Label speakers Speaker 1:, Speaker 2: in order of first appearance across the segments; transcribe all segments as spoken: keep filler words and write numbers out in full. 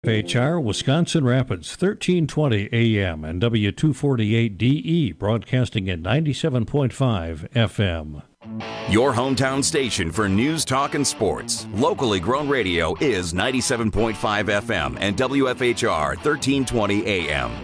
Speaker 1: H R Wisconsin Rapids, thirteen twenty A M and W two forty-eight D E, broadcasting at ninety-seven point five F M.
Speaker 2: Your hometown station for news, talk, and sports. Locally grown radio is ninety-seven point five F M and W F H R, thirteen twenty A M.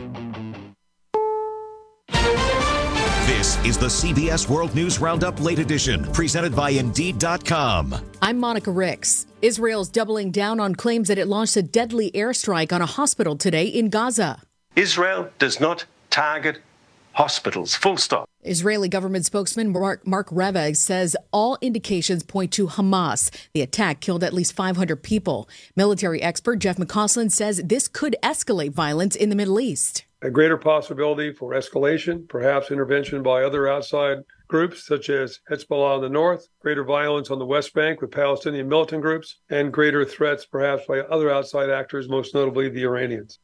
Speaker 3: This is the C B S World News Roundup Late Edition, presented by Indeed dot com.
Speaker 4: I'm Monica Ricks. Israel's doubling down on claims that it launched a deadly airstrike on a hospital today in Gaza.
Speaker 5: Israel does not target hospitals, full stop.
Speaker 4: Israeli government spokesman Mark, Mark Reveg says all indications point to Hamas. The attack killed at least five hundred people. Military expert Jeff McCausland says this could escalate violence in the Middle East.
Speaker 6: A greater possibility for escalation, perhaps intervention by other outside groups such as Hezbollah in the north, greater violence on the West Bank with Palestinian militant groups, and greater threats perhaps by other outside actors, most notably the Iranians.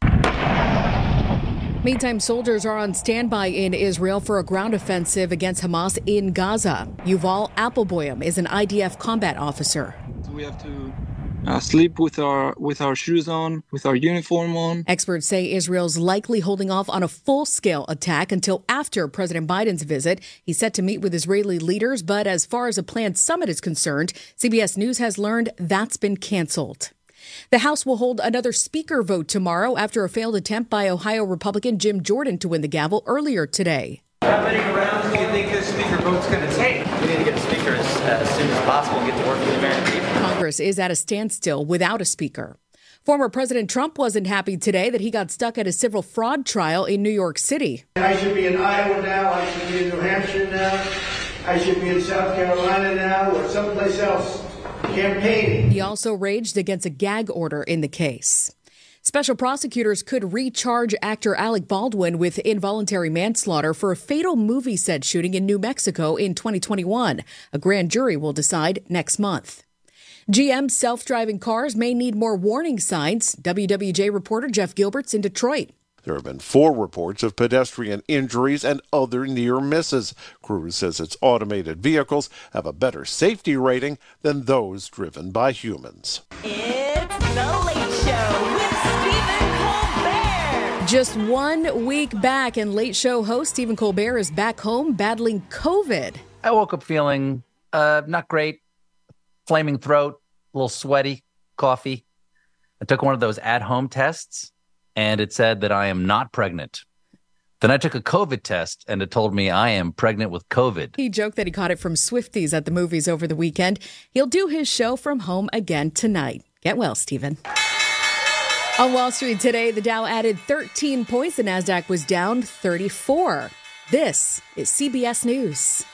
Speaker 4: Meantime, soldiers are on standby in Israel for a ground offensive against Hamas in Gaza. Yuval Appleboyam is an I D F combat officer.
Speaker 7: We have to Uh, sleep with our with our shoes on, with our uniform on.
Speaker 4: Experts say Israel's likely holding off on a full-scale attack until after President Biden's visit. He's set to meet with Israeli leaders, but as far as a planned summit is concerned, C B S News has learned that's been canceled. The House will hold another speaker vote tomorrow after a failed attempt by Ohio Republican Jim Jordan to win the gavel earlier today.
Speaker 8: How many rounds do you think this speaker vote's going to take? We need to get a speaker as, as soon as possible and get to work with the American people.
Speaker 4: Congress is at a standstill without a speaker. Former President Trump wasn't happy today that he got stuck at a civil fraud trial in New York City.
Speaker 9: I should be in Iowa now. I should be in New Hampshire now. I should be in South Carolina now or someplace else campaigning.
Speaker 4: He also raged against a gag order in the case. Special prosecutors could recharge actor Alec Baldwin with involuntary manslaughter for a fatal movie set shooting in New Mexico in twenty twenty-one. A grand jury will decide next month. G M's self-driving cars may need more warning signs. W W J reporter Jeff Gilbert's in Detroit.
Speaker 10: There have been four reports of pedestrian injuries and other near misses. Cruise says its automated vehicles have a better safety rating than those driven by humans.
Speaker 11: It's The Late Show with Stephen Colbert.
Speaker 4: Just one week back, and Late Show host Stephen Colbert is back home battling COVID.
Speaker 12: I woke up feeling uh, not great, flaming throat, a little sweaty, coffee. I took one of those at-home tests, and it said that I am not pregnant. Then I took a COVID test, and it told me I am pregnant with COVID.
Speaker 4: He joked that he caught it from Swifties at the movies over the weekend. He'll do his show from home again tonight. Get well, Stephen. On Wall Street today, the Dow added thirteen points. The Nasdaq was down thirty-four. This is C B S News.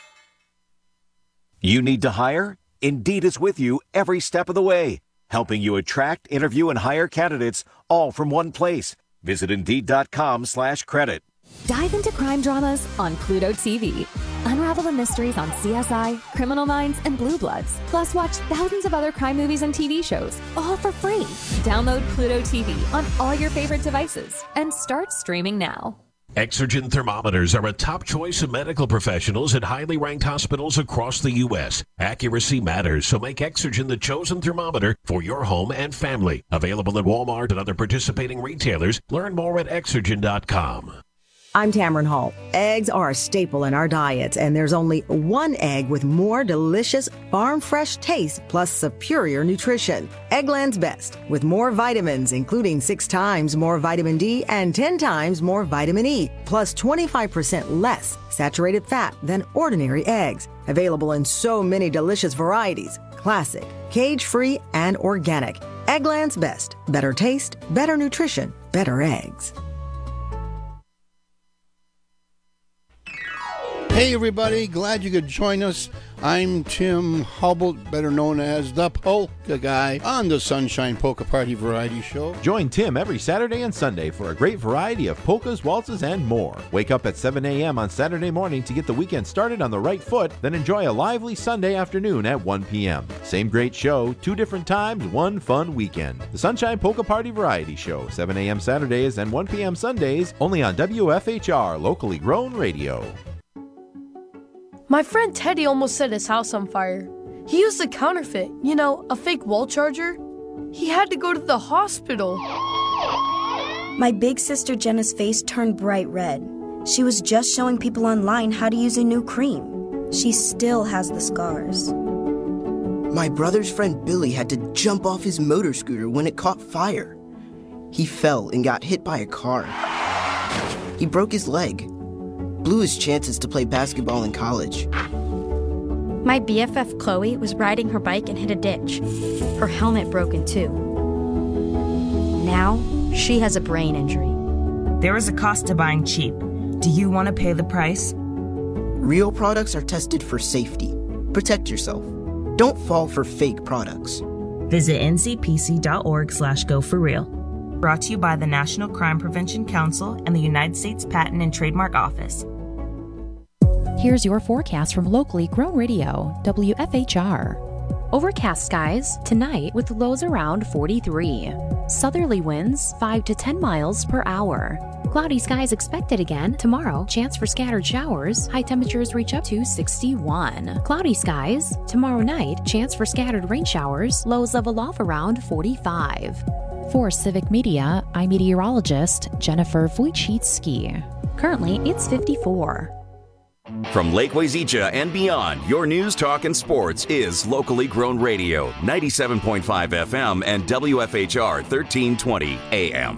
Speaker 3: You need to hire? Indeed is with you every step of the way, helping you attract, interview, and hire candidates all from one place. Visit Indeed.com slash credit.
Speaker 13: Dive into crime dramas on Pluto T V. Unravel the mysteries on C S I, Criminal Minds, and Blue Bloods. Plus, watch thousands of other crime movies and T V shows, all for free. Download Pluto T V on all your favorite devices and start streaming now.
Speaker 14: Exergen thermometers are a top choice of medical professionals at highly ranked hospitals across the U S. Accuracy matters, so make Exergen the chosen thermometer for your home and family. Available at Walmart and other participating retailers. Learn more at Exergen dot com.
Speaker 15: I'm Tamron Hall. Eggs are a staple in our diets, and there's only one egg with more delicious farm-fresh taste plus superior nutrition. Eggland's Best, with more vitamins, including six times more vitamin D and ten times more vitamin E, plus twenty-five percent less saturated fat than ordinary eggs. Available in so many delicious varieties: classic, cage-free, and organic. Eggland's Best. Better taste, better nutrition, better eggs.
Speaker 16: Hey everybody, glad you could join us. I'm Tim Hubble, better known as the Polka Guy, on the Sunshine Polka Party Variety Show.
Speaker 17: Join Tim every Saturday and Sunday for a great variety of polkas, waltzes, and more. Wake up at seven a.m. on Saturday morning to get the weekend started on the right foot, then enjoy a lively Sunday afternoon at one p.m. Same great show, two different times, one fun weekend. The Sunshine Polka Party Variety Show, seven a.m. Saturdays and one p.m. Sundays, only on W F H R, locally grown radio.
Speaker 18: My friend Teddy almost set his house on fire. He used a counterfeit, you know, a fake wall charger. He had to go to the hospital.
Speaker 19: My big sister Jenna's face turned bright red. She was just showing people online how to use a new cream. She still has the scars.
Speaker 20: My brother's friend Billy had to jump off his motor scooter when it caught fire. He fell and got hit by a car. He broke his leg. Blew his chances to play basketball in college.
Speaker 21: My B F F Chloe was riding her bike and hit a ditch. Her helmet broke in two. Now, she has a brain injury.
Speaker 22: There is a cost to buying cheap. Do you want to pay the price?
Speaker 20: Real products are tested for safety. Protect yourself. Don't fall for fake products.
Speaker 22: Visit N C P C dot org slash go for real. Brought to you by the National Crime Prevention Council and the United States Patent and Trademark Office.
Speaker 23: Here's your forecast from locally grown radio, W F H R. Overcast skies tonight with lows around forty-three. Southerly winds five to ten miles per hour. Cloudy skies expected again tomorrow. Chance for scattered showers. High temperatures reach up to sixty-one. Cloudy skies tomorrow night. Chance for scattered rain showers. Lows level off around forty-five. For Civic Media, I'm meteorologist Jennifer Wojcicki. Currently, it's fifty-four.
Speaker 2: From Lake Wazeecha and beyond, your news, talk, and sports is locally grown radio, ninety-seven point five F M and W F H R thirteen twenty A M.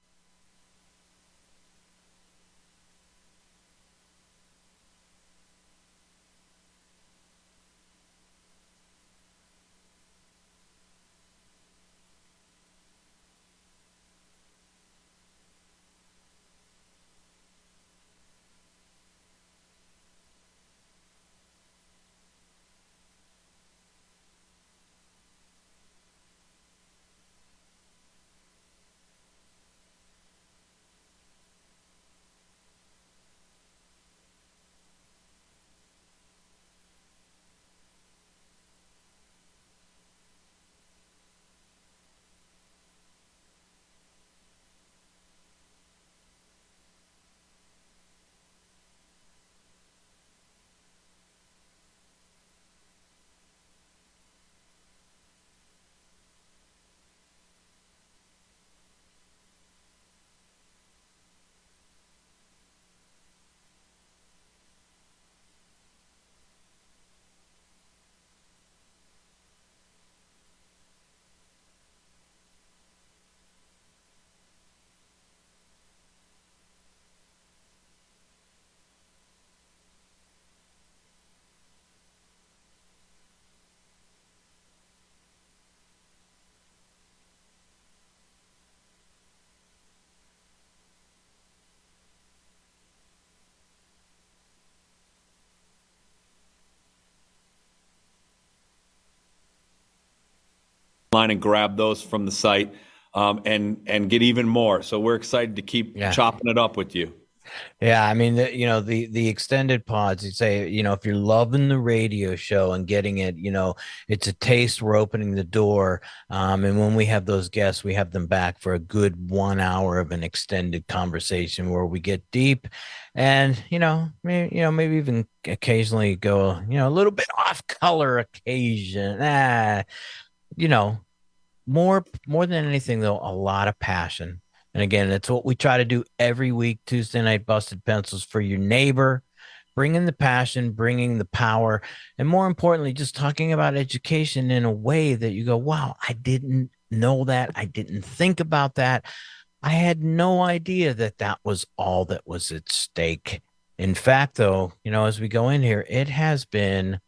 Speaker 24: Line and grab those from the site um, and and get even more. So we're excited to keep
Speaker 25: Yeah.
Speaker 24: chopping it up with you.
Speaker 25: Yeah, I mean, the, you know, the the extended pods, you say, you know, if you're loving the radio show and getting it, you know, it's a taste. We're opening the door. Um, and when we have those guests, we have them back for a good one hour of an extended conversation where we get deep and, you know, maybe, you know, maybe even occasionally go, you know, a little bit off color occasion. Ah, you know, more more than anything, though, a lot of passion. And again, that's what we try to do every week, Tuesday night, Busted Pencils for your neighbor, bringing the passion, bringing the power, and more importantly, just talking about education in a way that you go, wow, I didn't know that. I didn't think about that. I had no idea that that was all that was at stake. In fact, though, you know, as we go in here, it has been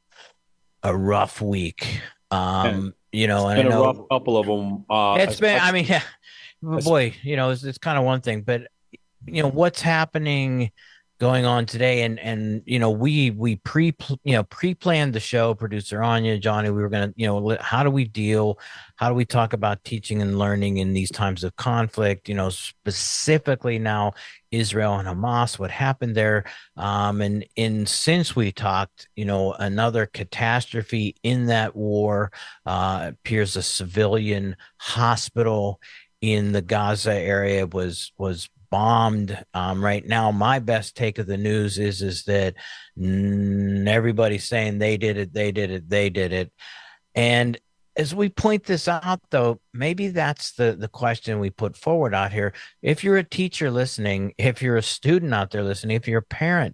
Speaker 25: a rough week. Um, you know,
Speaker 24: It's
Speaker 25: and
Speaker 24: been
Speaker 25: I
Speaker 24: a
Speaker 25: know
Speaker 24: rough couple of them. Uh,
Speaker 25: it's been, I mean, yeah, boy, you know, it's, it's kind of one thing, but you know, what's happening going on today. And, and, you know, we, we pre, you know, pre-planned the show, producer Anya, Johnny, we were going to, you know, how do we deal? How do we talk about teaching and learning in these times of conflict? You know, specifically now Israel and Hamas, what happened there. Um, and in, since we talked, you know, another catastrophe in that war, uh, appears a civilian hospital in the Gaza area was, was bombed. Um, right now, my best take of the news is, is that mm, everybody's saying they did it, they did it, they did it. And as we point this out, though, maybe that's the, the question we put forward out here. If you're a teacher listening, if you're a student out there listening, if you're a parent,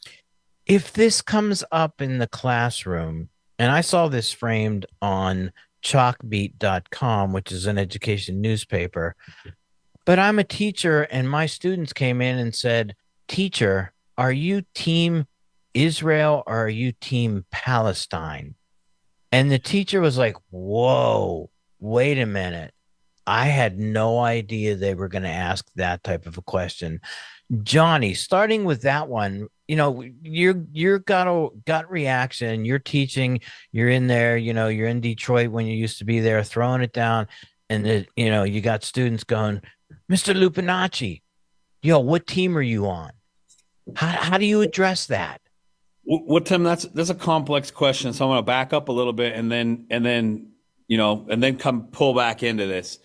Speaker 25: if this comes up in the classroom, and I saw this framed on chalkbeat dot com, which is an education newspaper, but I'm a teacher and my students came in and said, "Teacher, are you team Israel or are you team Palestine?" And the teacher was like, "Whoa, wait a minute. I had no idea they were going to ask that type of a question." Johnny, starting with that one, you know, you're you're got a gut reaction. You're teaching. You're in there. You know, you're in Detroit when you used to be there, throwing it down, and it, you know, you got students going, "Mister Lupinacci, yo, what team are you on?" How how do you address that?
Speaker 24: Well, Tim, that's that's a complex question. So I'm going to back up a little bit and then and then you know and then come pull back into this.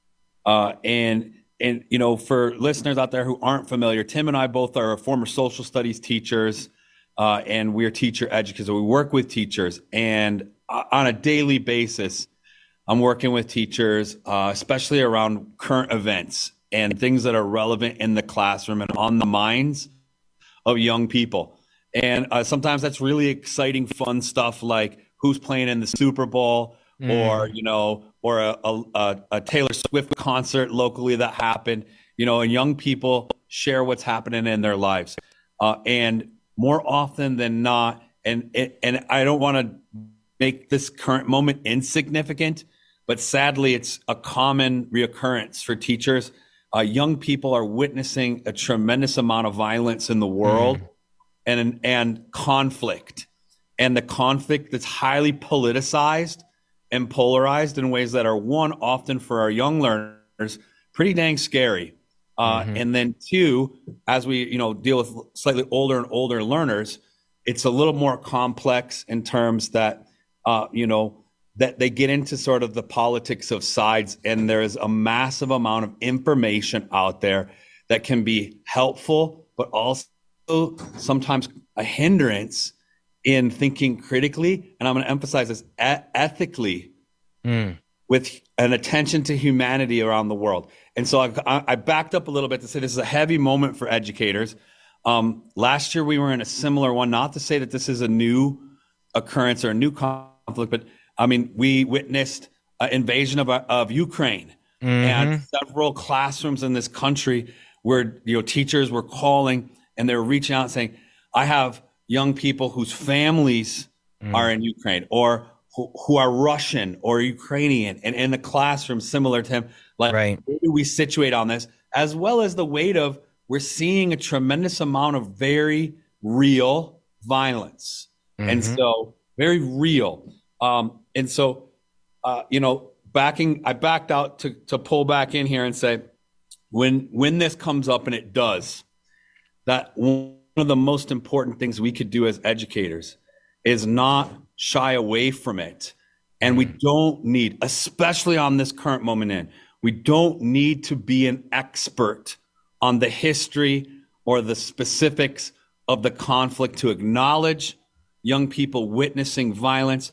Speaker 24: Uh, and and you know, for listeners out there who aren't familiar, Tim and I both are former social studies teachers, uh, and we're teacher educators. We work with teachers, and uh, on a daily basis, I'm working with teachers, uh, especially around current events and things that are relevant in the classroom and on the minds of young people. And uh, sometimes that's really exciting, fun stuff like who's playing in the Super Bowl, mm. or, you know, or a, a, a Taylor Swift concert locally that happened, you know, and young people share what's happening in their lives. Uh, and more often than not, and, and I don't want to make this current moment insignificant, but sadly, it's a common reoccurrence for teachers. Uh, young people are witnessing a tremendous amount of violence in the world. Mm. And, and conflict, and the conflict that's highly politicized and polarized in ways that are, one, often for our young learners, pretty dang scary. Uh, mm-hmm. And then two, as we you know deal with slightly older and older learners, it's a little more complex in terms that, uh, you know, that they get into sort of the politics of sides, and there is a massive amount of information out there that can be helpful, but also sometimes a hindrance in thinking critically, and I'm going to emphasize this, e- ethically, mm. with an attention to humanity around the world. And so I, I backed up a little bit to say this is a heavy moment for educators. Um, last year we were in a similar one, not to say that this is a new occurrence or a new conflict, but I mean, we witnessed an invasion of, of Ukraine, mm-hmm. and several classrooms in this country where, you know, teachers were calling and they're reaching out and saying, I have young people whose families mm. are in Ukraine, or who, who are Russian or Ukrainian, and in the classroom, similar to him, like, right. where do we situate on this? As well as the weight of, we're seeing a tremendous amount of very real violence. Mm-hmm. And so very real. Um, and so, uh, you know, backing, I backed out to, to pull back in here and say, when, when this comes up, and it does, that one of the most important things we could do as educators is not shy away from it. And we don't need, especially on this current moment in, we don't need to be an expert on the history or the specifics of the conflict to acknowledge young people witnessing violence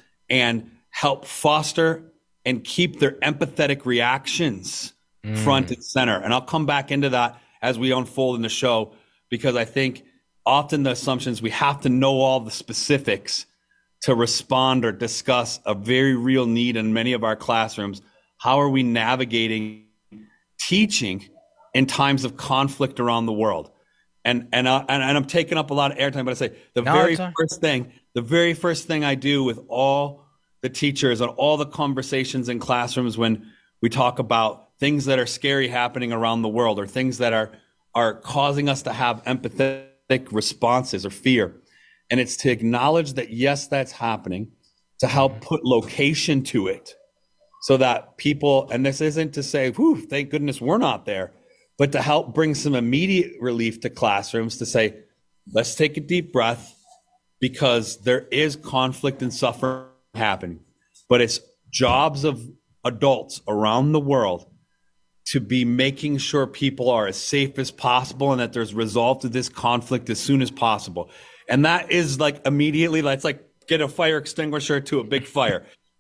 Speaker 24: and help foster and keep their empathetic reactions mm. front and center. And I'll come back into that as we unfold in the show, because I think often the assumptions, we have to know all the specifics to respond or discuss a very real need in many of our classrooms. How are we navigating teaching in times of conflict around the world? And and uh, and, and I'm taking up a lot of airtime, but I say the no, very first thing, the very first thing I do with all the teachers and all the conversations in classrooms when we talk about things that are scary happening around the world, or things that are are causing us to have empathetic responses or fear. And it's to acknowledge that, yes, that's happening, to help put location to it so that people, and this isn't to say, whew, thank goodness we're not there, but to help bring some immediate relief to classrooms to say, let's take a deep breath, because there is conflict and suffering happening. But it's jobs of adults around the world to be making sure people are as safe as possible and that there's resolve to this conflict as soon as possible. And that is like immediately, let's like get a fire extinguisher to a big fire.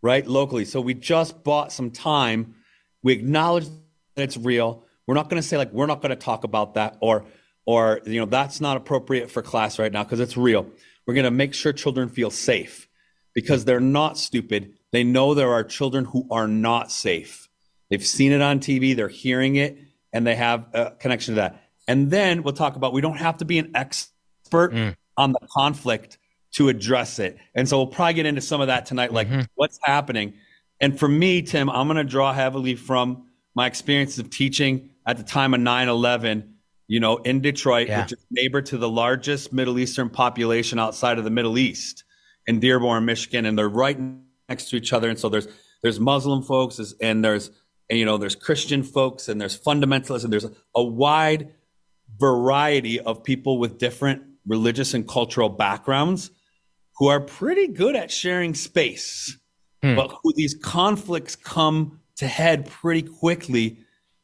Speaker 24: right, locally. So we just bought some time. We acknowledge that it's real. We're not going to say like, we're not going to talk about that, or, or, you know, that's not appropriate for class right now because it's real. We're going to make sure children feel safe because they're not stupid. They know there are children who are not safe. They've seen it on T V, they're hearing it, and they have a connection to that. And then we'll talk about, we don't have to be an expert mm. on the conflict to address it. And so we'll probably get into some of that tonight, like mm-hmm. what's happening. And for me, Tim, I'm going to draw heavily from my experience of teaching at the time of nine eleven, you know, in Detroit, yeah. which is neighbor to the largest Middle Eastern population outside of the Middle East, in Dearborn, Michigan, and they're right next to each other. And so there's there's Muslim folks, and there's and, you know there's Christian folks, and there's fundamentalists, and there's a, a wide variety of people with different religious and cultural backgrounds who are pretty good at sharing space, hmm. but who these conflicts come to head pretty quickly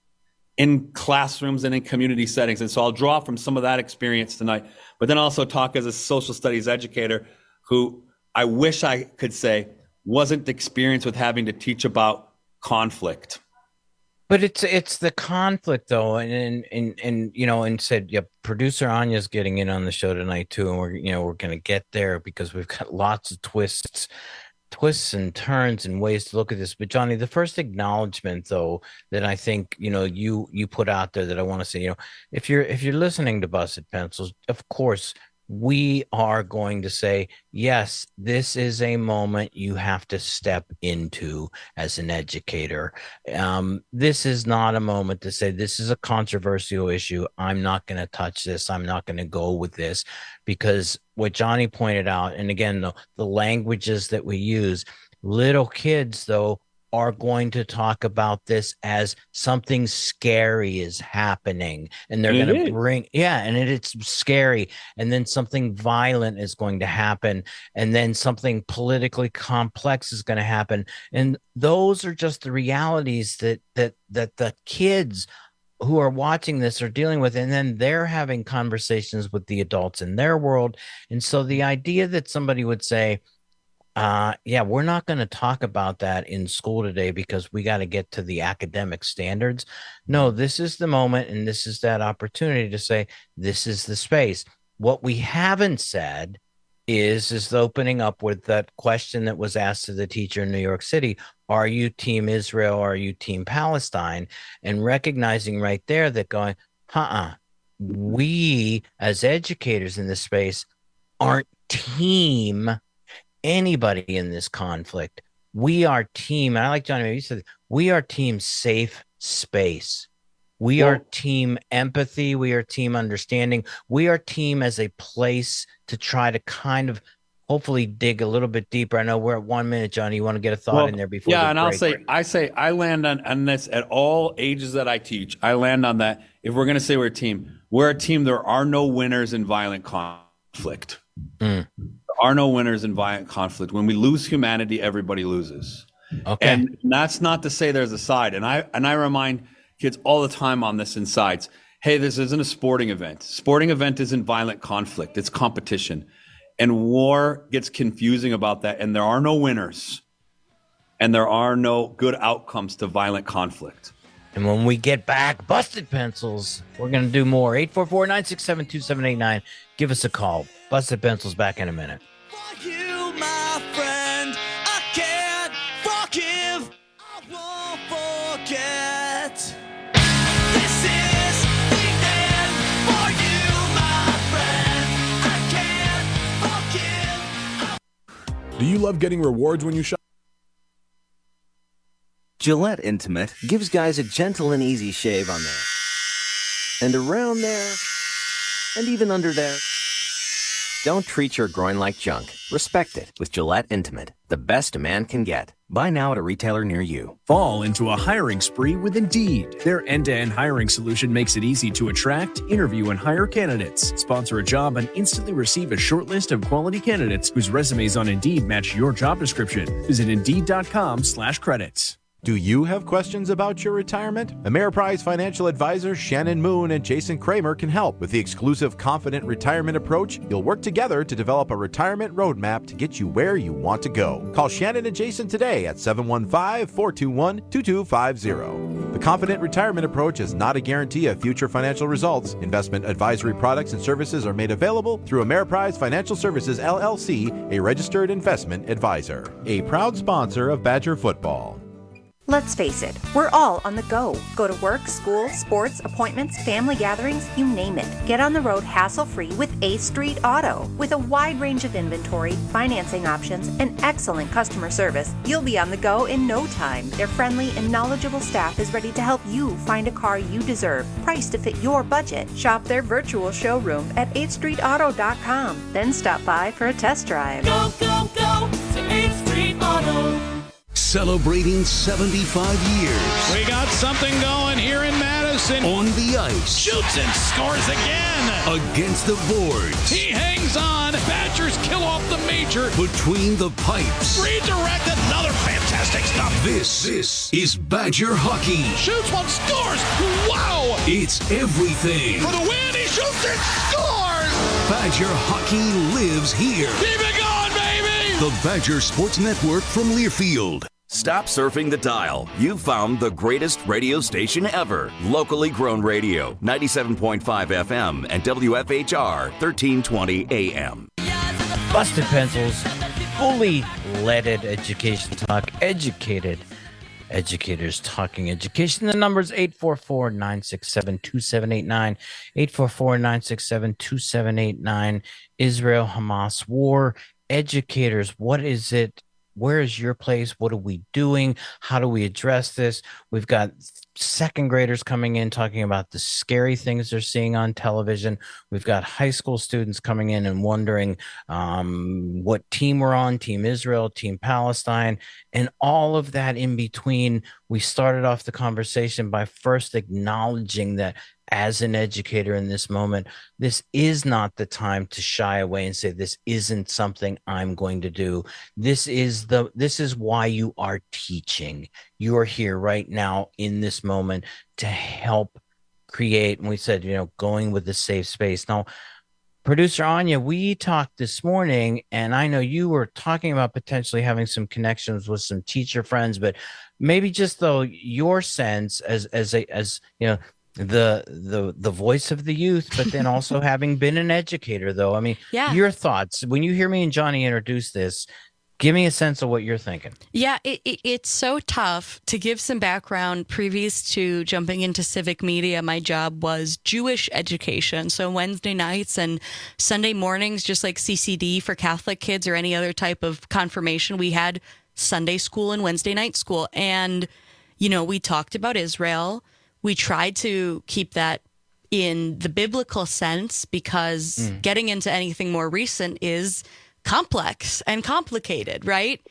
Speaker 24: in classrooms and in community settings. And so I'll draw from some of that experience tonight, but then also talk as a social studies educator who I wish I could say wasn't experienced with having to teach about conflict.
Speaker 25: But it's it's the conflict though, and and and, and you know, and said, yeah, producer Anya's getting in on the show tonight too, and we're you know we're gonna get there because we've got lots of twists. twists and turns and ways to look at this. But Johnny, the first acknowledgement though that I think you know you you put out there that I want to say, you know, if you're if you're listening to Busted Pencils, of course we are going to say, yes, this is a moment you have to step into as an educator. Um, this is not a moment to say, this is a controversial issue. I'm not going to touch this. I'm not going to go with this, because what Johnny pointed out, and again, the, the languages that we use, little kids, though, are going to talk about this as something scary is happening, and they're going to bring, yeah, and it, it's scary, and then something violent is going to happen, and then something politically complex is going to happen, and those are just the realities that that that the kids who are watching this are dealing with, and then they're having conversations with the adults in their world. And so the idea that somebody would say, Uh, yeah, we're not going to talk about that in school today because we got to get to the academic standards. No, this is the moment, and this is that opportunity to say, this is the space. What we haven't said is, is the opening up with that question that was asked to the teacher in New York City. Are you team Israel? Are you team Palestine? And recognizing right there that going, uh-uh, we as educators in this space aren't team anybody in this conflict. We are team, and I like Johnny, you said, we are team safe space. We well, are team empathy. We are team understanding. We are team as a place to try to kind of hopefully dig a little bit deeper. I know we're at one minute, Johnny. You want to get a thought well, in there before?
Speaker 24: Yeah,
Speaker 25: the
Speaker 24: and
Speaker 25: break.
Speaker 24: I'll say, I say, I land on, on this at all ages that I teach. I land on that. If we're going to say we're a team, we're a team. There are no winners in violent conflict. Mm. There are no winners in violent conflict. When we lose humanity, everybody loses. Okay. And that's not to say there's a side. And I and I remind kids all the time on this in sides, hey, this isn't a sporting event. Sporting event isn't violent conflict. It's competition. And war gets confusing about that. And there are no winners. And there are no good outcomes to violent conflict.
Speaker 25: And when we get back, Busted Pencils, we're going to do more. eight four four, nine six seven, two seven eight nine. Give us a call. Busted Pencils back in a minute.
Speaker 1: You, my friend, I can't forgive, I won't forget. This is the end for you, my friend, I can't forgive.
Speaker 5: Do you love getting rewards when you shop?
Speaker 6: Gillette Intimate gives guys a gentle and easy shave on there, and around there, and even under there. Don't treat your groin like junk. Respect it with Gillette Intimate, the best a man can get. Buy now at a retailer near you.
Speaker 7: Fall into a hiring spree with Indeed. Their end-to-end hiring solution makes it easy to attract, interview, and hire candidates. Sponsor a job and instantly receive a short list of quality candidates whose resumes on Indeed match your job description. Visit Indeed.com slash credits.
Speaker 17: Do you have questions about your retirement? Ameriprise financial advisors Shannon Moon and Jason Kramer can help. With the exclusive Confident Retirement Approach, you'll work together to develop a retirement roadmap to get you where you want to go. Call Shannon and Jason today at seven one five, four two one, two two five zero. The Confident Retirement Approach is not a guarantee of future financial results. Investment advisory products and services are made available through Ameriprise Financial Services, L L C, a registered investment advisor. A proud sponsor of Badger Football.
Speaker 8: Let's face it, we're all on the go. Go to work, school, sports, appointments, family gatherings, you name it. Get on the road hassle-free with A Street Auto. With a wide range of inventory, financing options, and excellent customer service, you'll be on the go in no time. Their friendly and knowledgeable staff is ready to help you find a car you deserve, priced to fit your budget. Shop their virtual showroom at eighth street auto dot com. Then stop by for a test drive.
Speaker 1: Go, go, go to eighth Street Auto.
Speaker 9: Celebrating seventy-five years.
Speaker 10: We got something going here in Madison.
Speaker 9: On the ice.
Speaker 10: Shoots and scores again.
Speaker 9: Against the boards.
Speaker 10: He hangs on. Badgers kill off the major.
Speaker 9: Between the pipes.
Speaker 10: Redirect, another fantastic stop.
Speaker 9: This, this is Badger hockey.
Speaker 10: Shoots one, scores. Wow.
Speaker 9: It's everything.
Speaker 10: For the win, he shoots and scores.
Speaker 9: Badger hockey lives here.
Speaker 10: Keep it going, baby.
Speaker 9: The Badger Sports Network from Learfield.
Speaker 2: Stop surfing the dial. You've found the greatest radio station ever. Locally grown radio, ninety-seven point five F M and W F H R, thirteen twenty A M.
Speaker 25: Busted Pencils, fully leaded education talk, educated educators talking education. The number is eight four four, nine six seven, two seven eight nine, eight four four, nine six seven, two seven eight nine. Israel-Hamas war. Educators, what is it? Where is your place? What are we doing? How do we address this? We've got second graders coming in talking about the scary things they're seeing on television. We've got high school students coming in and wondering um, what team we're on, Team Israel, Team Palestine, and all of that in between. We started off the conversation by first acknowledging that as an educator in this moment, this is not the time to shy away and say, this isn't something I'm going to do. This is the, this is why you are teaching. You are here right now in this moment to help create. And we said, you know, going with the safe space. Now, Producer Anya, we talked this morning, and I know you were talking about potentially having some connections with some teacher friends, but maybe just though your sense as, as a, as, you know, the the the voice of the youth, but then also having been an educator, though. I mean,
Speaker 11: yeah.
Speaker 25: Your thoughts when you hear me and Johnny introduce this. Give me a sense of what you're thinking.
Speaker 11: Yeah, it, it, it's so tough. To give some background, previous to jumping into civic media, my job was Jewish education. So Wednesday nights and Sunday mornings, just like C C D for Catholic kids or any other type of confirmation, we had Sunday school and Wednesday night school. And, you know, we talked about Israel. We tried to keep that in the biblical sense because mm. getting into anything more recent is complex and complicated, right? right.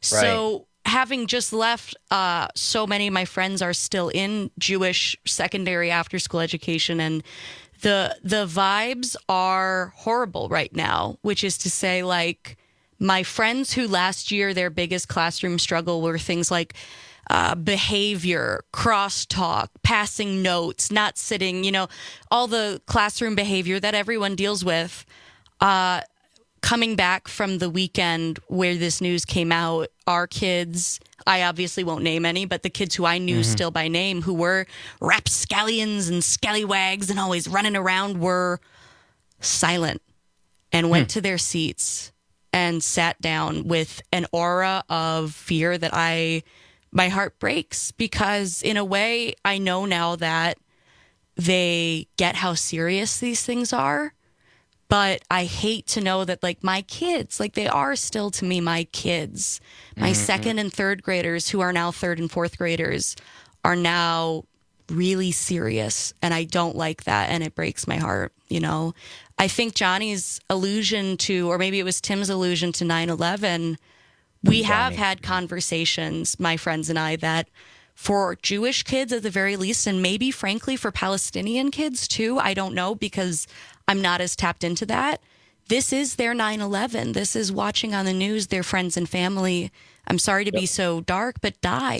Speaker 11: So having just left, uh, so many of my friends are still in Jewish secondary after school education, and the the vibes are horrible right now, which is to say, like, my friends who last year their biggest classroom struggle were things like Uh, behavior, crosstalk, passing notes, not sitting, you know, all the classroom behavior that everyone deals with. Uh, coming back from the weekend where this news came out, our kids, I obviously won't name any, but the kids who I knew mm-hmm. still by name, who were rapscallions and scallywags and always running around, were silent and went hmm. to their seats and sat down with an aura of fear that I... my heart breaks, because in a way I know now that they get how serious these things are, but I hate to know that, like, my kids, like, they are still to me my kids, my mm-hmm. second and third graders who are now third and fourth graders are now really serious, and I don't like that, and it breaks my heart, you know. I think Johnny's allusion to, or maybe it was Tim's allusion to nine eleven, we have had conversations, my friends and I, that for Jewish kids at the very least, and maybe frankly for Palestinian kids too, I don't know because I'm not as tapped into that. This is their nine eleven. This is watching on the news their friends and family, I'm sorry to yep. be so dark, but die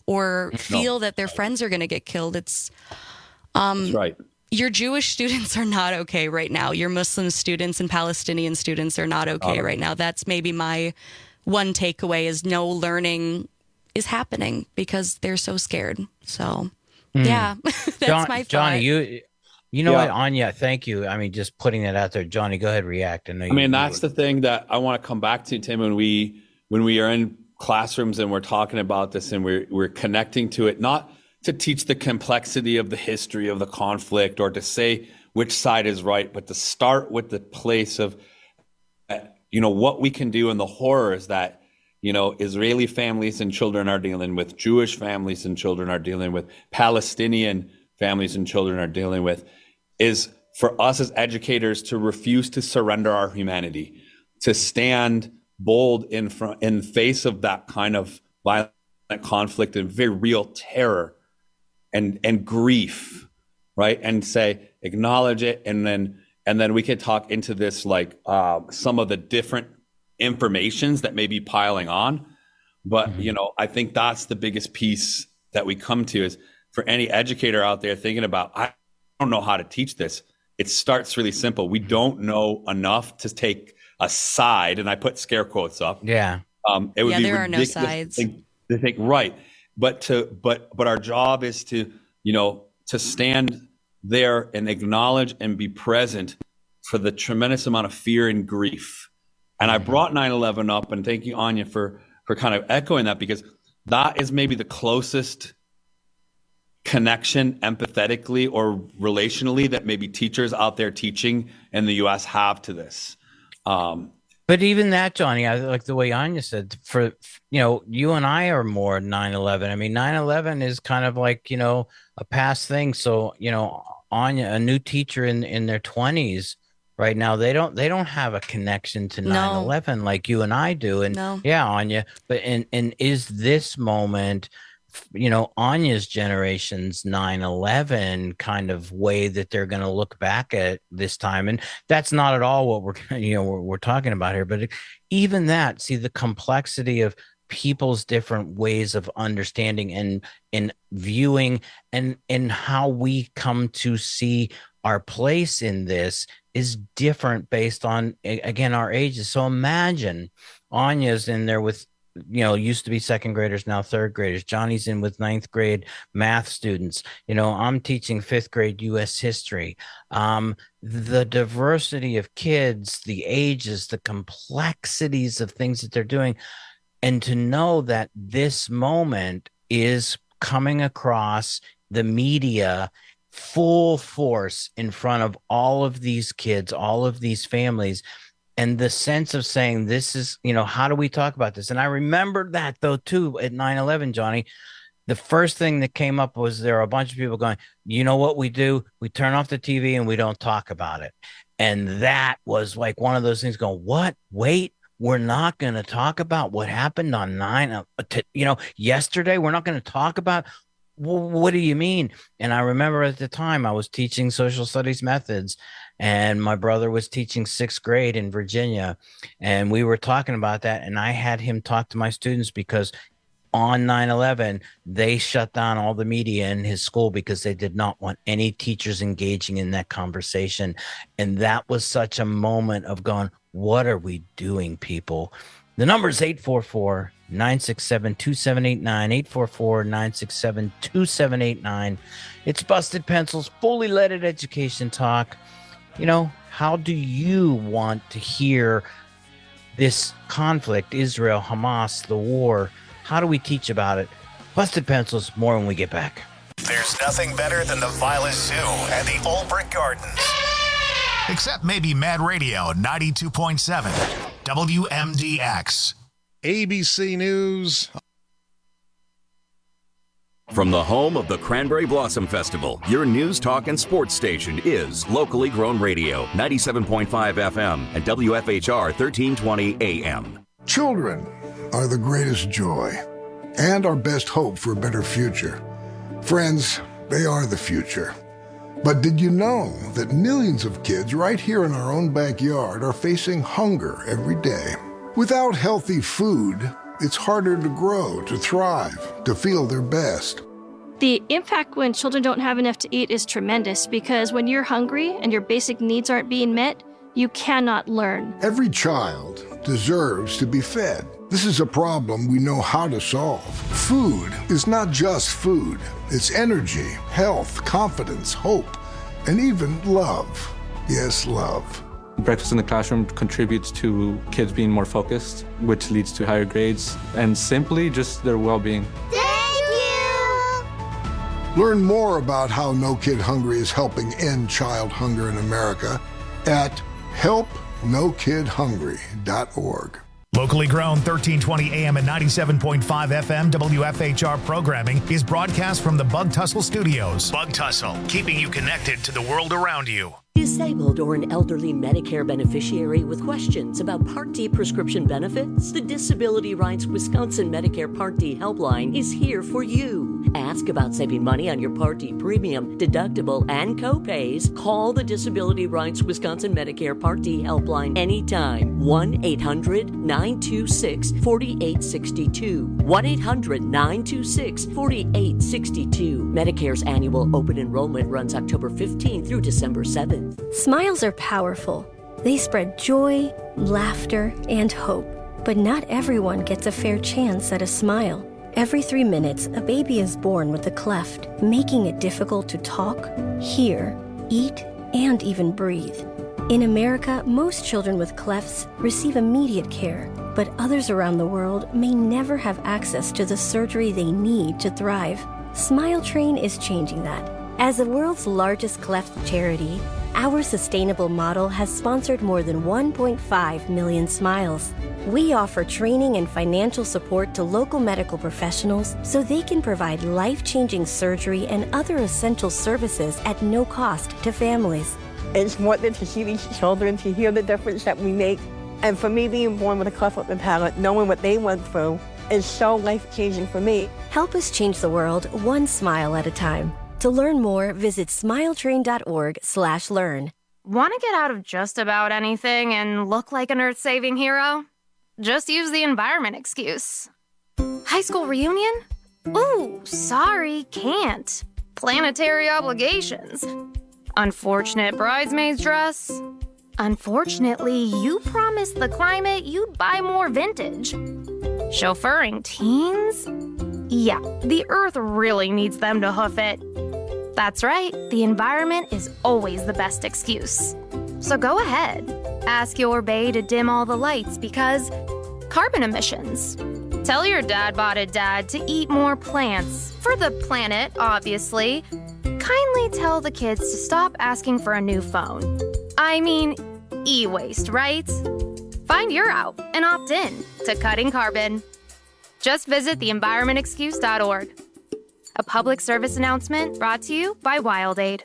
Speaker 11: or
Speaker 24: No.
Speaker 11: feel that their friends are going to get killed. It's um,
Speaker 24: That's right.
Speaker 11: Your Jewish students are not okay right now. Your Muslim students and Palestinian students are not okay
Speaker 24: Not
Speaker 11: right now. That's maybe my one takeaway is no learning is happening because they're so scared. So,
Speaker 25: Hmm.
Speaker 11: yeah, that's
Speaker 25: John,
Speaker 11: my thought.
Speaker 25: Johnny, you you know
Speaker 24: Yeah.
Speaker 25: what, Anya, thank you. I mean, just putting that out there. Johnny, go ahead, react. I know
Speaker 24: I
Speaker 25: you-
Speaker 24: mean,
Speaker 25: you
Speaker 24: that's the thing that I want to come back to, Tim, when we when we are in classrooms and we're talking about this and we're we're connecting to it, not to teach the complexity of the history of the conflict or to say which side is right, but to start with the place of, uh, you know, what we can do and the horrors that, you know, Israeli families and children are dealing with, Jewish families and children are dealing with, Palestinian families and children are dealing with, is for us as educators to refuse to surrender our humanity, to stand bold in front, in face of that kind of violent conflict and very real terror and and grief, right? And say, acknowledge it, and then and then we can talk into this, like uh, some of the different informations that may be piling on. But
Speaker 25: Mm-hmm.
Speaker 24: you know, I think that's the biggest piece that we come to is for any educator out there thinking about, I don't know how to teach this. It starts really simple. We don't know enough to take a side, and I put scare quotes up.
Speaker 25: Yeah.
Speaker 24: Um, it would
Speaker 11: Yeah,
Speaker 24: be
Speaker 11: there are no
Speaker 24: ridiculous
Speaker 11: sides.
Speaker 24: To think, to think right, but to but but our job is to, you know, to stand there and acknowledge and be present for the tremendous amount of fear and grief. And I brought nine eleven up, and thank you, Anya, for for kind of echoing that, because that is maybe the closest connection empathetically or relationally that maybe teachers out there teaching in the U S have to this. Um,
Speaker 25: But even that, Johnny, I like the way Anya said, for, you know, you and I are more nine eleven. I mean, nine eleven is kind of like, you know, a past thing. So, you know, Anya, a new teacher in, in their twenties right now, they don't, they don't have a connection to nine eleven like you and I do. And
Speaker 11: No.
Speaker 25: yeah, Anya, but, and, and is this moment, you know, Anya's generation's nine eleven kind of way that they're going to look back at this time. And that's not at all what we're, you know, we're, we're talking about here, but it, even that, see the complexity of people's different ways of understanding and, and viewing and, and how we come to see our place in this is different based on, a- again, our ages. So imagine Anya's in there with, you know, used to be second graders, now third graders. Johnny's in with ninth grade math students. You know, I'm teaching fifth grade U S history. Um, the diversity of kids, the ages, the complexities of things that they're doing. And to know that this moment is coming across the media full force in front of all of these kids, all of these families. And the sense of saying, this is, you know, how do we talk about this? And I remember that, though, too, at nine eleven, Johnny. The first thing that came up was there are a bunch of people going, you know what we do? We turn off the T V and we don't talk about it. And that was like one of those things going, what? Wait, we're not going to talk about what happened on nine, uh, t- you know, yesterday. We're not going to talk about. Well, what do you mean? And I remember at the time I was teaching social studies methods, and my brother was teaching sixth grade in Virginia, and we were talking about that, and I had him talk to my students because on nine eleven, they shut down all the media in his school because they did not want any teachers engaging in that conversation. And that was such a moment of going, what are we doing, people? The number is eight four four, nine six seven, two seven eight nine, eight four four, nine six seven, two seven eight nine. It's Busted Pencils, fully leaded education talk. You know, how do you want to hear this conflict, Israel, Hamas, the war? How do we teach about it? Busted Pencils, more when we get back.
Speaker 3: There's nothing better than the Vilas Zoo and the Old Brick Gardens. Except maybe Mad Radio ninety-two point seven, W M D X.
Speaker 4: A B C News.
Speaker 2: From the home of the Cranberry Blossom Festival, your news, talk, and sports station is Locally Grown Radio, ninety-seven point five F M and W F H R thirteen twenty A M.
Speaker 12: Children are the greatest joy and our best hope for a better future. Friends, they are the future. But did you know that millions of kids right here in our own backyard are facing hunger every day? Without healthy food, it's harder to grow, to thrive, to feel their best.
Speaker 13: The impact when children don't have enough to eat is tremendous because when you're hungry and your basic needs aren't being met, you cannot learn.
Speaker 12: Every child deserves to be fed. This is a problem we know how to solve. Food is not just food. It's energy, health, confidence, hope, and even love. Yes, love.
Speaker 14: Breakfast in the classroom contributes to kids being more focused, which leads to higher grades, and simply just their well-being.
Speaker 12: Thank you! Learn more about how No Kid Hungry is helping end child hunger in America at help no kid hungry dot org.
Speaker 3: Locally grown, thirteen twenty A M and ninety-seven point five F M W F H R programming is broadcast from the Bug Tussle Studios. Bug Tussle, keeping you connected to the world around you.
Speaker 15: Disabled or an elderly Medicare beneficiary with questions about Part D prescription benefits? The Disability Rights Wisconsin Medicare Part D helpline is here for you. Ask about saving money on your Part D premium, deductible, and co-pays. Call the Disability Rights Wisconsin Medicare Part D helpline anytime. one eight hundred nine two six four eight six two. one eight hundred nine two six four eight six two. Medicare's annual open enrollment runs October fifteenth through December seventh.
Speaker 19: Smiles are powerful. They spread joy, laughter, and hope. But not everyone gets a fair chance at a smile. Every three minutes, a baby is born with a cleft, making it difficult to talk, hear, eat, and even breathe. In America, most children with clefts receive immediate care, but others around the world may never have access to the surgery they need to thrive. Smile Train is changing that. As the world's largest cleft charity, our sustainable model has sponsored more than one point five million smiles. We offer training and financial support to local medical professionals so they can provide life-changing surgery and other essential services at no cost to families.
Speaker 16: It's more than to see these children, to hear the difference that we make. And for me, being born with a cleft lip and palate, knowing what they went through, is so life-changing for me.
Speaker 19: Help us change the world one smile at a time. To learn more, visit smiletrain.org slash learn.
Speaker 21: Want to get out of just about anything and look like an earth-saving hero? Just use the environment excuse. High school reunion? Ooh, sorry, can't. Planetary obligations. Unfortunate bridesmaid's dress. Unfortunately, you promised the climate you'd buy more vintage. Chauffeuring teens? Yeah, the earth really needs them to hoof it. That's right, the environment is always the best excuse. So go ahead, ask your bae to dim all the lights because carbon emissions. Tell your dad-botted dad to eat more plants, for the planet, obviously. Kindly tell the kids to stop asking for a new phone. I mean, e-waste, right? Find your out and opt in to cutting carbon. Just visit the environment excuse dot org. A public service announcement brought to you by WildAid.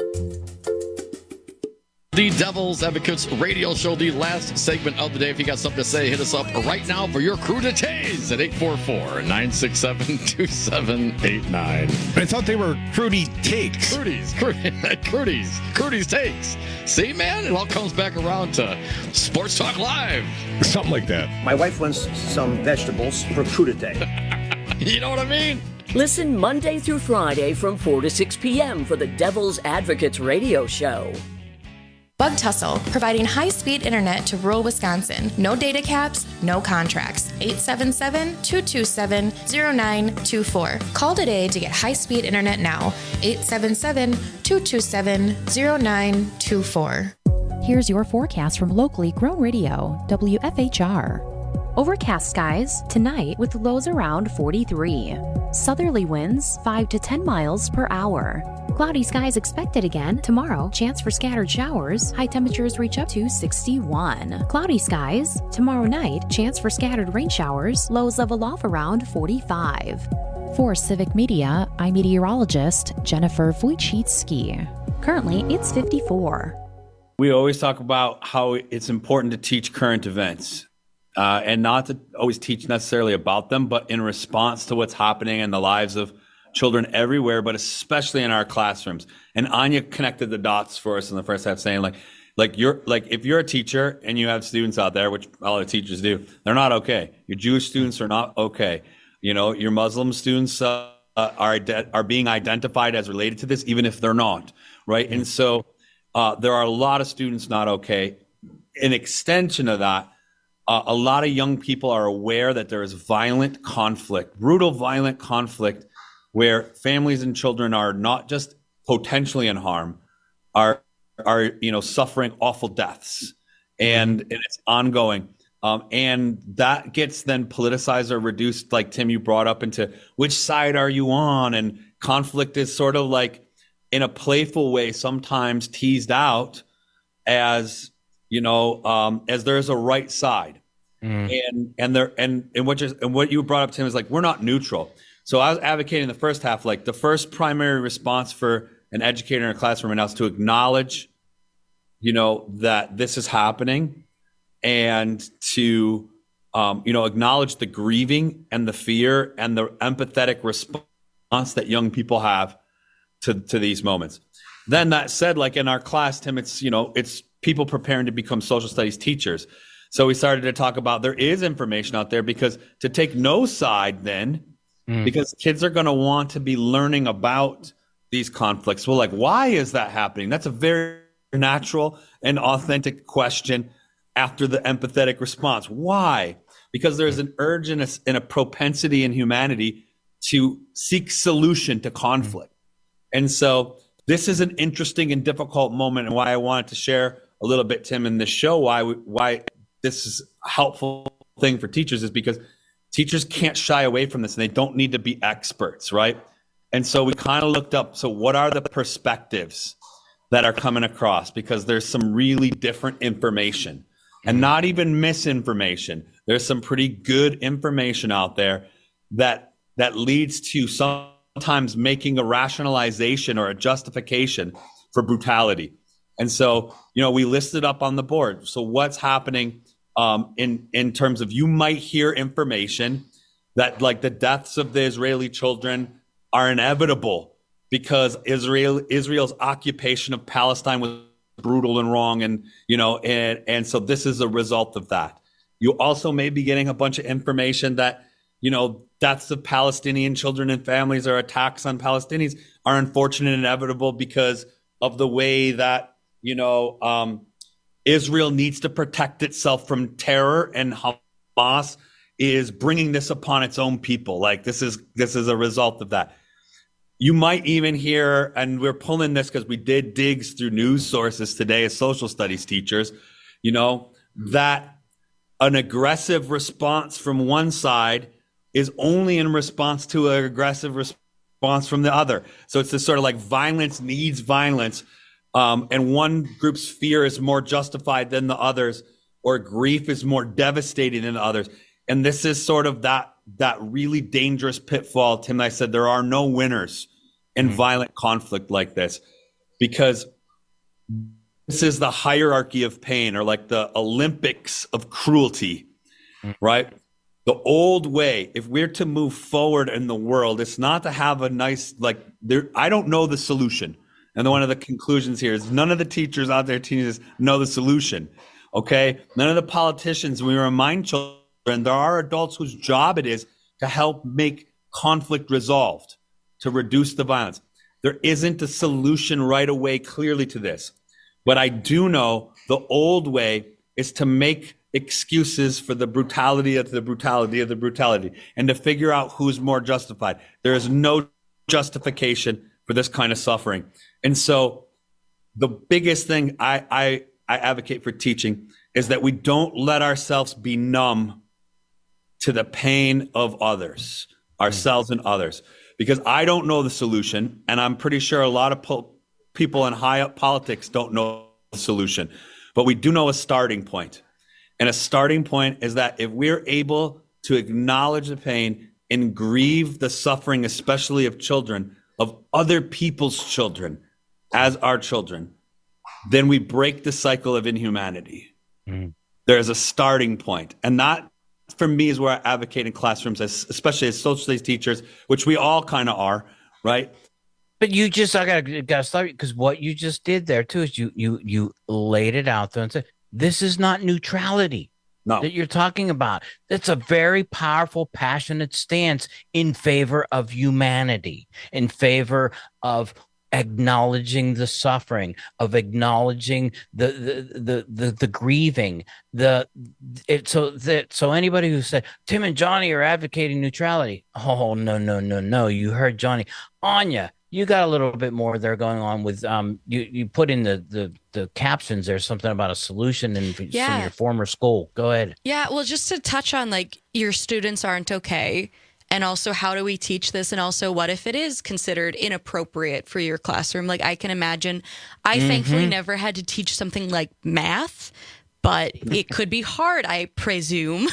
Speaker 18: The Devil's Advocates radio show, the last segment of the day. If you got something to say, hit us up right now for your crew to tase at eight four four, nine six seven, two seven eight nine.
Speaker 4: I thought they were Crudy Takes.
Speaker 18: Crudy's, Crudy's, Crudy's Takes. See, man, it all comes back around to Sports Talk Live.
Speaker 4: Something like that.
Speaker 26: My wife wants some vegetables for crudité.
Speaker 18: You know what I mean?
Speaker 15: Listen Monday through Friday from four to six p.m. for the Devil's Advocates radio show.
Speaker 27: Bug Tussle, providing high-speed internet to rural Wisconsin. No data caps, no contracts. eight seven seven, two two seven, zero nine two four. Call today to get high-speed internet now. eight seven seven, two two seven, zero nine two four.
Speaker 23: Here's your forecast from locally grown radio, W F H R. Overcast skies tonight with lows around forty-three. Southerly winds five to ten miles per hour. Cloudy skies expected again tomorrow. Chance for scattered showers. High temperatures reach up to sixty-one. Cloudy skies tomorrow night. Chance for scattered rain showers. Lows level off around forty-five. For Civic Media, I'm meteorologist Jennifer Wojcicki. Currently, it's fifty-four.
Speaker 24: We always talk about how it's important to teach current events. Uh, and not to always teach necessarily about them, but in response to what's happening in the lives of children everywhere, but especially in our classrooms. And Anya connected the dots for us in the first half, saying, like, Like you're like if you're a teacher and you have students out there, which all the teachers do, they're not okay. Your Jewish students are not okay. You know, your Muslim students uh, are are being identified as related to this, even if they're not, right? And so uh, there are a lot of students not okay. An extension of that, uh, a lot of young people are aware that there is violent conflict, brutal violent conflict, where families and children are not just potentially in harm, are are you know suffering awful deaths, and, and it's ongoing, um, and that gets then politicized or reduced, like Tim, you brought up, into which side are you on, and conflict is sort of like in a playful way sometimes teased out as you know um, as there's a right side, mm. and and there and and what just and what you brought up, Tim, is like we're not neutral. So I was advocating the first half, like the first primary response for an educator in a classroom right now is to acknowledge, you know, that this is happening, and to, um, you know, acknowledge the grieving and the fear and the empathetic response that young people have to, to these moments. Then that said, like in our class, Tim, it's, you know, it's people preparing to become social studies teachers. So we started to talk about there is information out there, because to take no side then, mm. because kids are going to want to be learning about these conflicts. Well, like, why is that happening? That's a very natural and authentic question after the empathetic response. Why? Because there's an urge and a, and a propensity in humanity to seek solution to conflict. And so this is an interesting and difficult moment, and why I wanted to share a little bit, Tim, in this show, why we, why this is a helpful thing for teachers, is because teachers can't shy away from this, and they don't need to be experts, right? And so we kind of looked up, so what are the perspectives that are coming across? Because there's some really different information, and not even misinformation. There's some pretty good information out there that that leads to sometimes making a rationalization or a justification for brutality. And so, you know, we listed up on the board. So what's happening um, in, in terms of, you might hear information that like the deaths of the Israeli children are inevitable because Israel Israel's occupation of Palestine was brutal and wrong, and you know, and and so this is a result of that. You also may be getting a bunch of information that, you know, deaths of Palestinian children and families or attacks on Palestinians are unfortunate and inevitable because of the way that, you know, um, Israel needs to protect itself from terror, and Hamas is bringing this upon its own people. Like this is this is a result of that. You might even hear, and we're pulling this because we did digs through news sources today as social studies teachers, you know, that an aggressive response from one side is only in response to an aggressive response from the other. So it's this sort of like violence needs violence. Um, and one group's fear is more justified than the others, or grief is more devastating than the others. And this is sort of that that really dangerous pitfall. Tim and I said there are no winners in mm-hmm. violent conflict like this, because this is the hierarchy of pain, or like the Olympics of cruelty, mm-hmm. right? The old way, if we're to move forward in the world, it's not to have a nice, like, there. I don't know the solution. And one of the conclusions here is none of the teachers out there teaching us know the solution, okay? None of the politicians. We remind children there are adults whose job it is to help make conflict resolved, to reduce the violence. There isn't a solution right away clearly to this. But I do know the old way is to make excuses for the brutality of the brutality of the brutality, and to figure out who's more justified. There is no justification for this kind of suffering. And so the biggest thing I, I, I advocate for teaching is that we don't let ourselves be numb to the pain of others, ourselves and others, because I don't know the solution. And I'm pretty sure a lot of po- people in high up politics don't know the solution, but we do know a starting point. And a starting point is that if we're able to acknowledge the pain and grieve the suffering, especially of children, of other people's children as our children, then we break the cycle of inhumanity. Mm. There's a starting point. And that, for me, is where I advocate in classrooms, as, especially as social studies teachers, which we all kind of are, right?
Speaker 25: But you just, I gotta, gotta stop you because what you just did there too is you, you, you laid it out there and said, this is not neutrality
Speaker 24: no.
Speaker 25: that you're talking about. That's a very powerful, passionate stance in favor of humanity, in favor of acknowledging the suffering, of acknowledging the the the the, the grieving. The it so that so anybody who said Tim and Johnny are advocating neutrality, oh no no no no, you heard Johnny. Anya, you got a little bit more there going on with um you you put in the the the captions there something about a solution in,
Speaker 11: yeah.
Speaker 25: in your former school. Go ahead.
Speaker 11: Yeah, well, just to touch on like your students aren't okay. And also, how do we teach this? And also, what if it is considered inappropriate for your classroom? Like, I can imagine, I mm-hmm. thankfully never had to teach something like math, but it could be hard, I presume,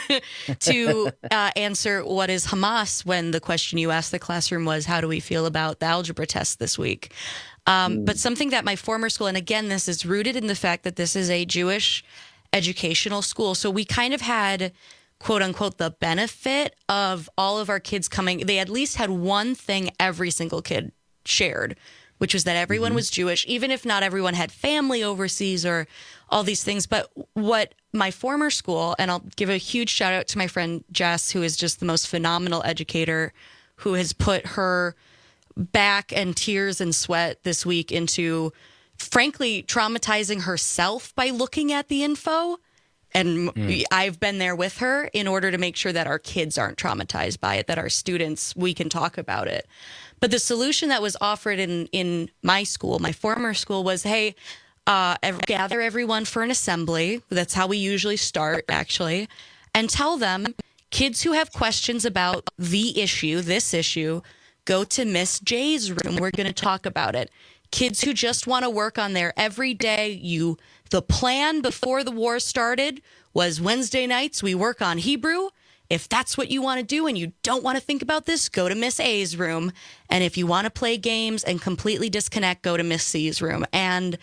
Speaker 11: to uh, answer what is Hamas when the question you asked the classroom was, how do we feel about the algebra test this week? Um, mm. But something that my former school, and again, this is rooted in the fact that this is a Jewish educational school. So we kind of had, quote unquote, the benefit of all of our kids coming. They at least had one thing every single kid shared, which was that everyone mm-hmm. was Jewish, even if not everyone had family overseas or all these things. But what my former school, and I'll give a huge shout out to my friend Jess, who is just the most phenomenal educator, who has put her back and tears and sweat this week into, frankly, traumatizing herself by looking at the info. And mm. I've been there with her in order to make sure that our kids aren't traumatized by it, that our students, we can talk about it. But the solution that was offered in, in my school, my former school, was, hey, uh, gather everyone for an assembly. That's how we usually start, actually. And tell them, kids who have questions about the issue, this issue, go to Miss J's room. We're going to talk about it. Kids who just want to work on their everyday, you, the plan before the war started was Wednesday nights, we work on Hebrew. If that's what you want to do and you don't want to think about this, go to Miss A's room. And if you want to play games and completely disconnect, go to Miss C's room. And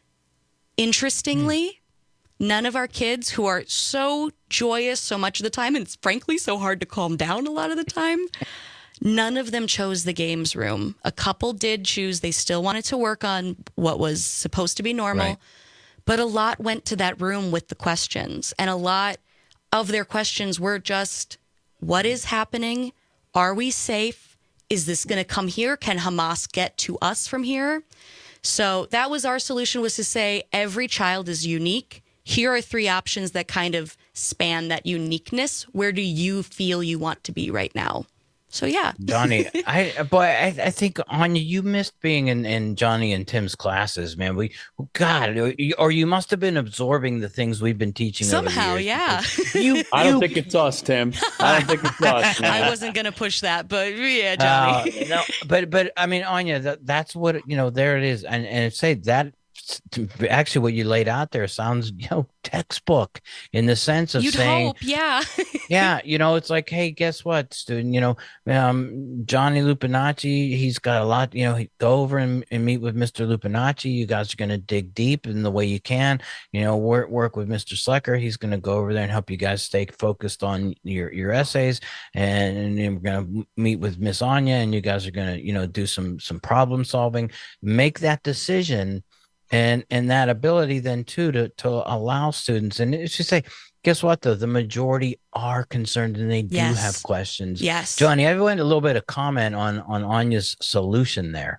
Speaker 11: interestingly, mm. none of our kids who are so joyous so much of the time, and it's frankly so hard to calm down a lot of the time, none of them chose the games room. A couple did choose. They still wanted to work on what was supposed to be normal. Right. But a lot went to that room with the questions. And a lot of their questions were just, what is happening? Are we safe? Is this going to come here? Can Hamas get to us from here? So that was our solution, was to say every child is unique. Here are three options that kind of span that uniqueness. Where do you feel you want to be right now? So, yeah.
Speaker 25: Johnny, I boy, I, I think, Anya, you missed being in, in Johnny and Tim's classes, man. We, God, or you must have been absorbing the things we've been teaching
Speaker 11: somehow, yeah.
Speaker 25: You,
Speaker 24: I don't
Speaker 25: you,
Speaker 24: think it's us, Tim. I don't think it's us. Man.
Speaker 11: I wasn't going to push that, but yeah, Johnny.
Speaker 25: Uh, no, but, but I mean, Anya, that, that's what, you know, there it is. And, and say that, actually what you laid out there sounds, you know, textbook in the sense of
Speaker 11: You'd
Speaker 25: saying,
Speaker 11: hope, yeah.
Speaker 25: yeah, you know, it's like, hey, guess what, student, you know, um, Johnny Lupinacci, he's got a lot, you know, he, go over and, and meet with Mister Lupinacci. You guys are going to dig deep in the way you can, you know, work, work with Mister Slecker. He's going to go over there and help you guys stay focused on your, your essays. And, and then we're going to meet with Miss Anya, and you guys are going to, you know, do some, some problem solving, make that decision. And and that ability then too to to allow students, and it's just say, guess what though, the majority are concerned and they do
Speaker 11: yes.
Speaker 25: have questions.
Speaker 11: Yes,
Speaker 25: Johnny, I want a little bit of comment on on Anya's solution there.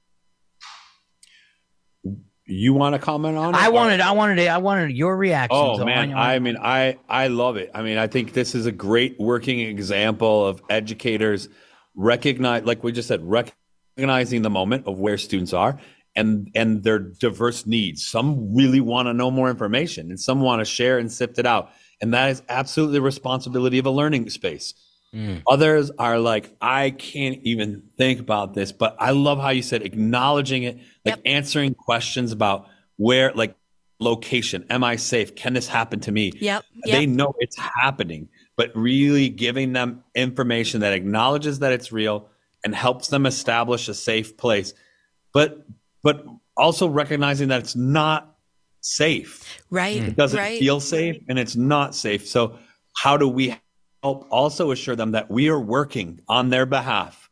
Speaker 24: You want to comment on it?
Speaker 25: I wanted, I wanted, I wanted your reaction.
Speaker 24: Oh man, Anya. I mean, I I love it. I mean, I think this is a great working example of educators recognize, like we just said, recognizing the moment of where students are. And and their diverse needs. Some really want to know more information, and some want to share and sift it out. And that is absolutely the responsibility of a learning space. Mm. Others are like, I can't even think about this. But I love how you said acknowledging it, like yep. answering questions about where, like location. Am I safe? Can this happen to me?
Speaker 11: Yep. yep.
Speaker 24: They know it's happening, but really giving them information that acknowledges that it's real and helps them establish a safe place. But but also recognizing that it's not safe.
Speaker 11: Right.
Speaker 24: It doesn't
Speaker 11: right.
Speaker 24: feel safe, and it's not safe. So how do we help also assure them that we are working on their behalf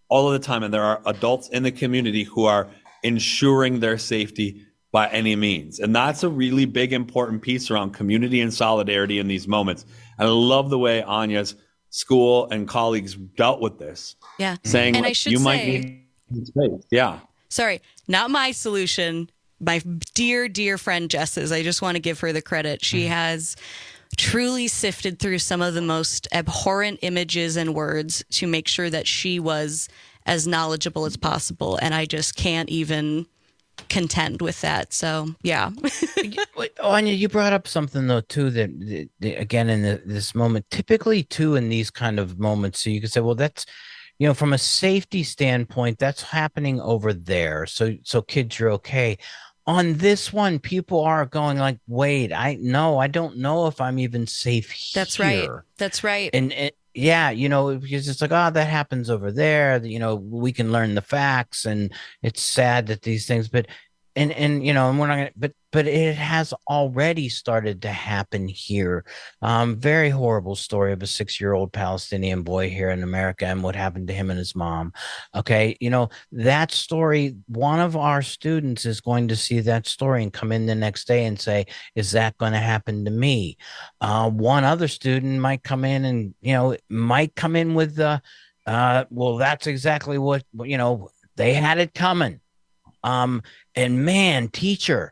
Speaker 24: all of the time. And there are adults in the community who are ensuring their safety by any means. And that's a really big, important piece around community and solidarity in these moments. And I love the way Anya's school and colleagues dealt with this.
Speaker 11: Yeah.
Speaker 24: Saying,
Speaker 11: and
Speaker 24: like,
Speaker 11: I should
Speaker 24: you
Speaker 11: say,
Speaker 24: might need space. Yeah.
Speaker 11: Sorry, not my solution. My dear, dear friend Jess's. I just want to give her the credit. She mm. has truly sifted through some of the most abhorrent images and words to make sure that she was as knowledgeable as possible. And I just can't even contend with that. So, yeah.
Speaker 25: Anya, you brought up something, though, too, that, that again, in the, this moment, typically, too, in these kind of moments, so you could say, well, that's, you know, from a safety standpoint, that's happening over there. So, so kids, you're okay. On this one, people are going like, wait, I no, I don't know if I'm even safe here.
Speaker 11: That's right. That's right.
Speaker 25: And it, yeah, you know, because it's like, oh, that happens over there. You know, we can learn the facts, and it's sad that these things, but and and you know, and we're not gonna, but but it has already started to happen here. Um, very horrible story of a six-year-old Palestinian boy here in America and what happened to him and his mom. Okay, you know, that story, one of our students is going to see that story and come in the next day and say, is that going to happen to me? Uh, one other student might come in and, you know, might come in with the, uh, well, that's exactly what, you know, they had it coming. Um, and man, teacher,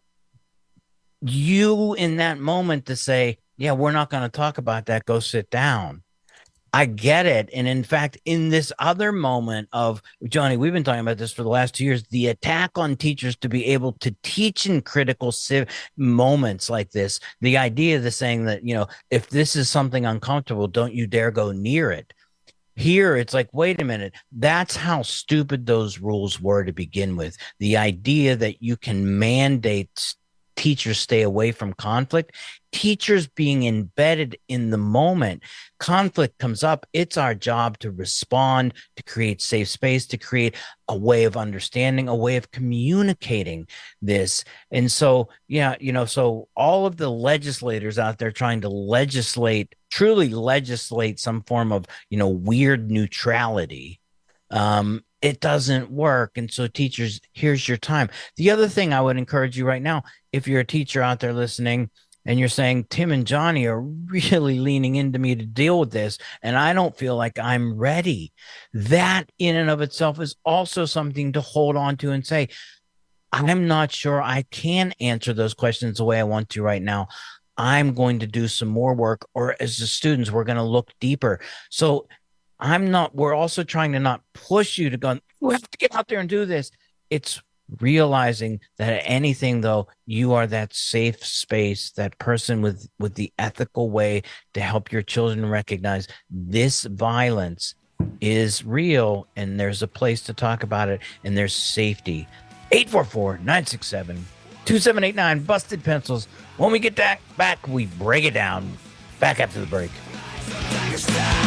Speaker 25: you in that moment to say, yeah, we're not going to talk about that. Go sit down. I get it. And in fact, in this other moment of, Johnny, we've been talking about this for the last two years, the attack on teachers to be able to teach in critical civ- moments like this, the idea of the saying that, you know, if this is something uncomfortable, don't you dare go near it. Here, it's like, wait a minute, that's how stupid those rules were to begin with. The idea that you can mandate teachers stay away from conflict, teachers being embedded in the moment, conflict comes up. It's our job to respond, to create safe space, to create a way of understanding, a way of communicating this. And so, yeah, you know, so all of the legislators out there trying to legislate, truly legislate some form of, you know, weird neutrality, um, it doesn't work. And so teachers, here's your time. The other thing I would encourage you right now, if you're a teacher out there listening and you're saying, Tim and Johnny are really leaning into me to deal with this, and I don't feel like I'm ready, that in and of itself is also something to hold on to and say, I'm not sure I can answer those questions the way I want to right now. I'm going to do some more work, or as the students, we're going to look deeper. So I'm not, we're also trying to not push you to go, you have to get out there and do this. It's realizing that anything, though, you are that safe space, that person with, with the ethical way to help your children recognize this violence is real, and there's a place to talk about it, and there's safety. eight four four, nine six seven, two seven eight nine, Busted Pencils. When we get back, back, we break it down. Back after the break.